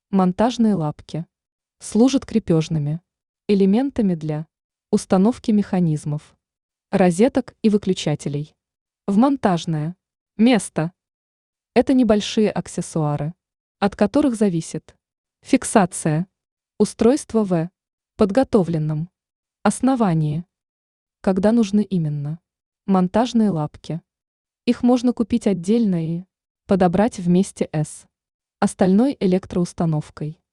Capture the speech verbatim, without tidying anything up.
Монтажные лапки служат крепежными элементами для установки механизмов, розеток и выключателей в монтажное место. Это небольшие аксессуары, от которых зависит фиксация устройства в подготовленном основании. Когда нужны именно монтажные лапки? Их можно купить отдельно и подобрать вместе с остальной электроустановкой.